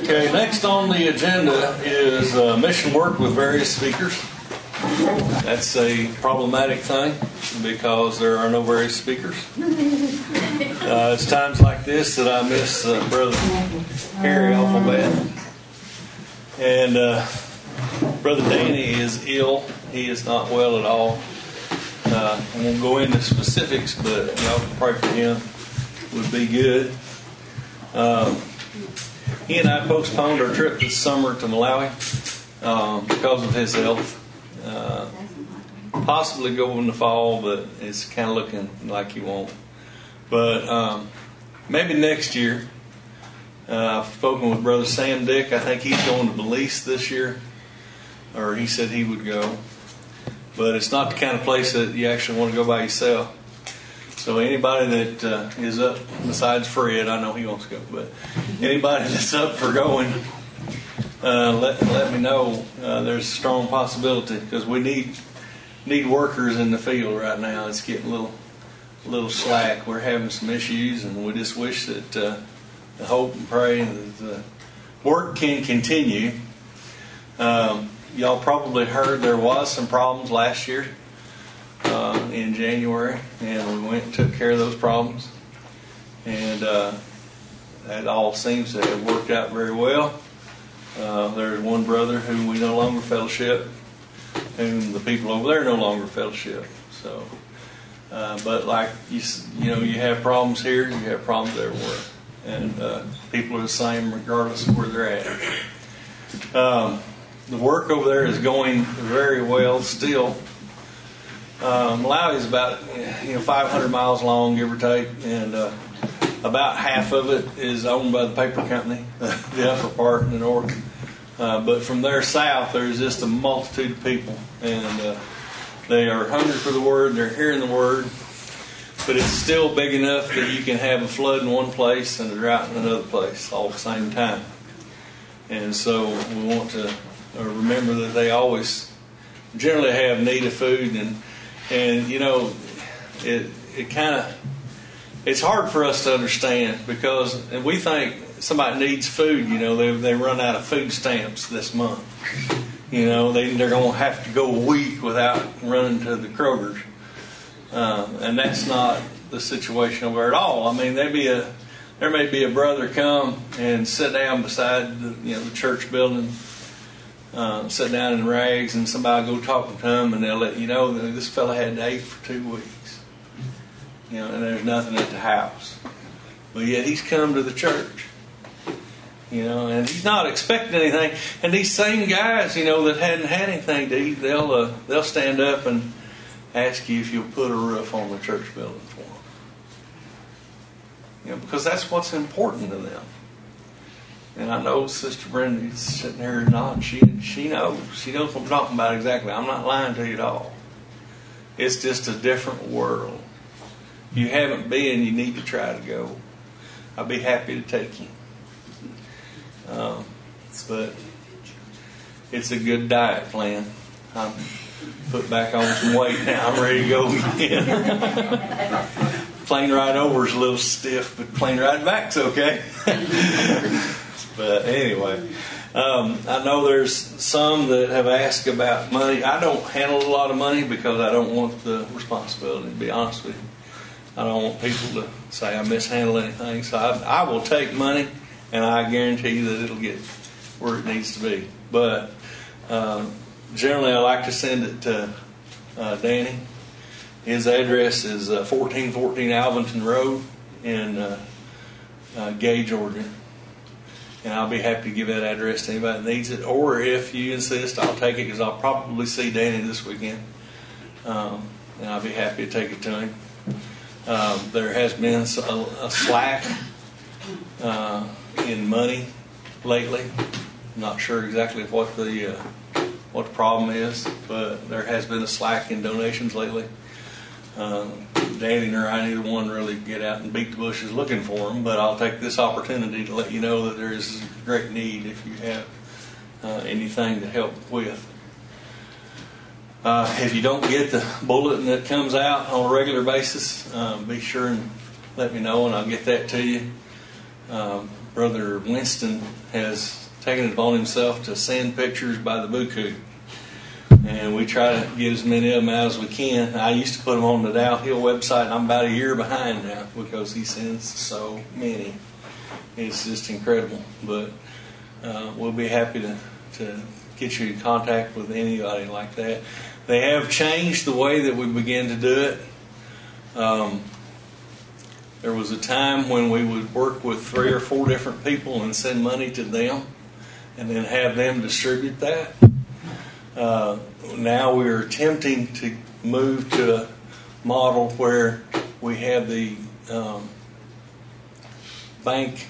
Okay, next on the agenda is mission work with various speakers. That's a problematic thing because there are no various speakers. It's times like this that I miss Brother Harry awful bad. And Brother Danny is ill. He is not well at all. I won't go into specifics, but y'all can pray for him. Would be good. He and I postponed our trip this summer to Malawi because of his health. Possibly go in the fall, but it's kind of looking like he won't. But maybe next year. I've spoken with Brother Sam Dick. I think he's going to Belize this year, or he said he would go. But it's not the kind of place that you actually want to go by yourself. So anybody that is up, besides Fred, I know he wants to go, but anybody that's up for going, let me know. There's a strong possibility because we need workers in the field right now. It's getting a little slack. We're having some issues, and we just wish that hope and pray that the work can continue. Y'all probably heard there was some problems last year in January, and we went and took care of those problems, and that all seems to have worked out very well. There's one brother whom we no longer fellowship, whom the people over there no longer fellowship. So, but like you have problems here, you have problems everywhere, and people are the same regardless of where they're at. The work over there is going very well still. Malawi is about 500 miles long, give or take, and about half of it is owned by the paper company, the upper part in the north. But from there south, there's just a multitude of people, and they are hungry for the Word. They're hearing the Word, but it's still big enough that you can have a flood in one place and a drought in another place all at the same time. And so we want to remember that they always generally have need of food, and it's hard for us to understand because we think somebody needs food. They run out of food stamps this month. They're going to have to go a week without running to the Kroger's, and that's not the situation over there at all. I mean, there may be a brother come and sit down beside the church building. Sit down in rags, and somebody go talking to him, and they'll let you know that this fella hadn't ate for 2 weeks. And there's nothing at the house, but yet he's come to the church. And he's not expecting anything. And these same guys, that hadn't had anything to eat, they'll stand up and ask you if you'll put a roof on the church building for them. Because that's what's important to them. And I know Sister Brenda's sitting here nodding. She knows. She knows what I'm talking about exactly. I'm not lying to you at all. It's just a different world. If you haven't been, you need to try to go. I'll be happy to take you. But it's a good diet plan. I'm put back on some weight now. I'm ready to go again. Plane ride over is a little stiff, but plane ride back's okay. But anyway, I know there's some that have asked about money. I don't handle a lot of money because I don't want the responsibility, to be honest with you. I don't want people to say I mishandle anything. So I will take money, and I guarantee you that it'll get where it needs to be. But generally I like to send it to Danny. His address is 1414 Alvington Road in Gay, Georgia. And I'll be happy to give that address to anybody that needs it. Or if you insist, I'll take it because I'll probably see Danny this weekend. And I'll be happy to take it to him. There has been a slack in money lately. I'm not sure exactly what the problem is, but there has been a slack in donations lately. Danny or I, neither one really get out and beat the bushes looking for them, but I'll take this opportunity to let you know that there is great need if you have anything to help with. If you don't get the bulletin that comes out on a regular basis, be sure and let me know and I'll get that to you. Brother Winston has taken it upon himself to send pictures by the buku. And we try to get as many of them out as we can. I used to put them on the Dow Hill website, and I'm about a year behind now because he sends so many. It's just incredible. But we'll be happy to get you in contact with anybody like that. They have changed the way that we begin to do it. There was a time when we would work with 3 or 4 different people and send money to them and then have them distribute that. Now we're attempting to move to a model where we have the bank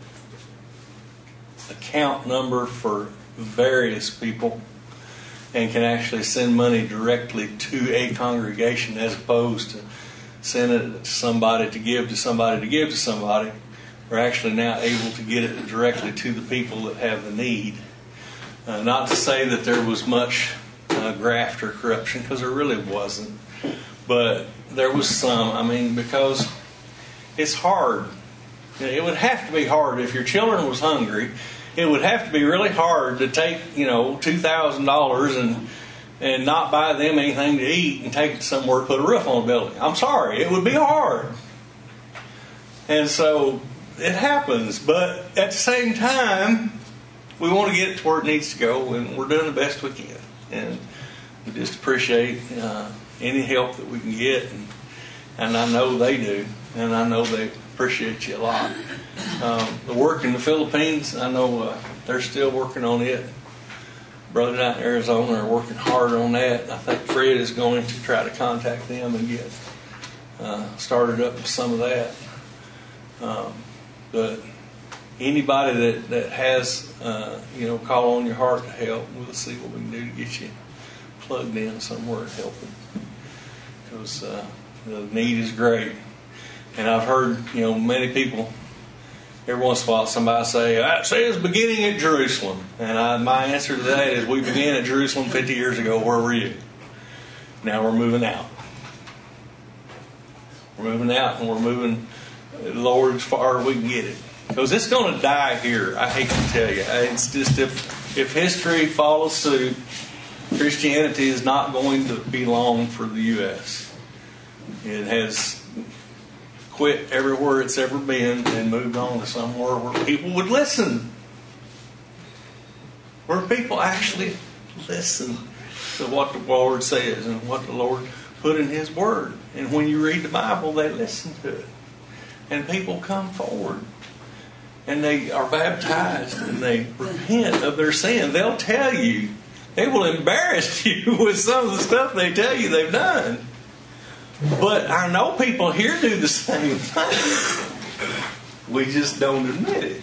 account number for various people and can actually send money directly to a congregation as opposed to send it to somebody to give to somebody to give to somebody. We're actually now able to get it directly to the people that have the need. Not to say that there was much graft or corruption, because there really wasn't. But there was some. I mean, because it's hard. It would have to be hard if your children was hungry. It would have to be really hard to take, $2,000 and not buy them anything to eat and take it somewhere to put a roof on the building. I'm sorry, it would be hard. And so it happens, but at the same time, we want to get it to where it needs to go, and we're doing the best we can. And we just appreciate any help that we can get, and I know they do, and I know they appreciate you a lot. The work in the Philippines, I know they're still working on it. Brothers out in Arizona are working hard on that. I think Fred is going to try to contact them and get started up with some of that. But anybody that has, call on your heart to help, we'll see what we can do to get you plugged in somewhere and helping. Because the need is great. And I've heard, many people, every once in a while somebody say, it says beginning at Jerusalem. And my answer to that is, we began at Jerusalem 50 years ago. Where were you? Now we're moving out. We're moving out, and we're moving, Lord, as far as we can get it. Because it's going to die here, I hate to tell you. It's just, if history follows suit, Christianity is not going to be long for the U.S. It has quit everywhere it's ever been and moved on to somewhere where people would listen. Where people actually listen to what the Lord says and what the Lord put in His Word. And when you read the Bible, they listen to it. And people come forward. And they are baptized and they repent of their sin. They'll tell you. They will embarrass you with some of the stuff they tell you they've done. But I know people here do the same thing. We just don't admit it.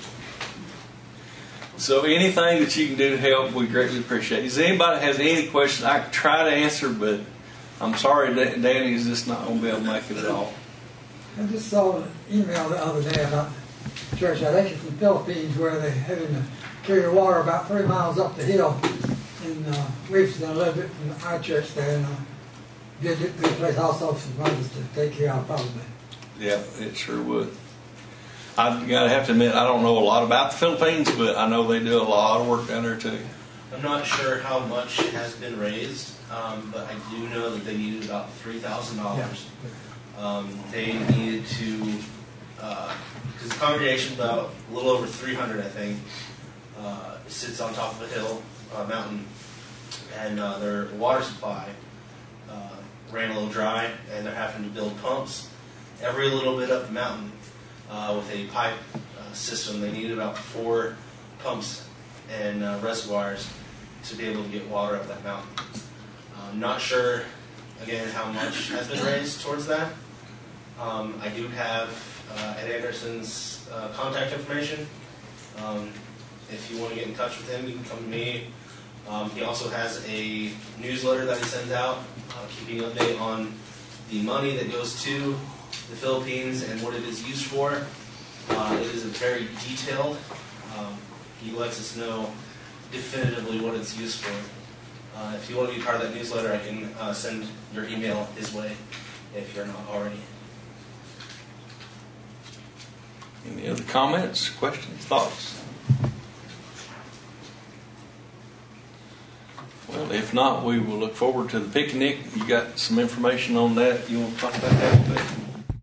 So anything that you can do to help, we greatly appreciate it. If anybody has any questions, I can try to answer, but I'm sorry Danny's just not going to be able to make it at all. I just saw an email the other day about the church. I think it's in the Philippines, where they're having to carry water about 3 miles up the hill. And we've done a little bit from our church there, and good place also for brothers to take care of, probably. Yeah, it sure would. I've got to have to admit, I don't know a lot about the Philippines, but I know they do a lot of work down there too. I'm not sure how much has been raised, but I do know that they needed about $3,000. They needed to, because the congregation, about a little over 300, I think, sits on top of a hill, mountain, and their water supply ran a little dry, and they're having to build pumps every little bit up the mountain with a pipe system. They needed about 4 pumps and reservoirs to be able to get water up that mountain. I'm not sure, again, how much has been raised towards that. I do have Ed Anderson's contact information. If you want to get in touch with him, you can come to me. He also has a newsletter that he sends out, keeping an update on the money that goes to the Philippines and what it is used for. It is very detailed. He lets us know definitively what it's used for. If you want to be part of that newsletter, I can send your email his way if you're not already. Any other comments, questions, thoughts? Well, if not, we will look forward to the picnic. You got some information on that you want to talk about that a little bit?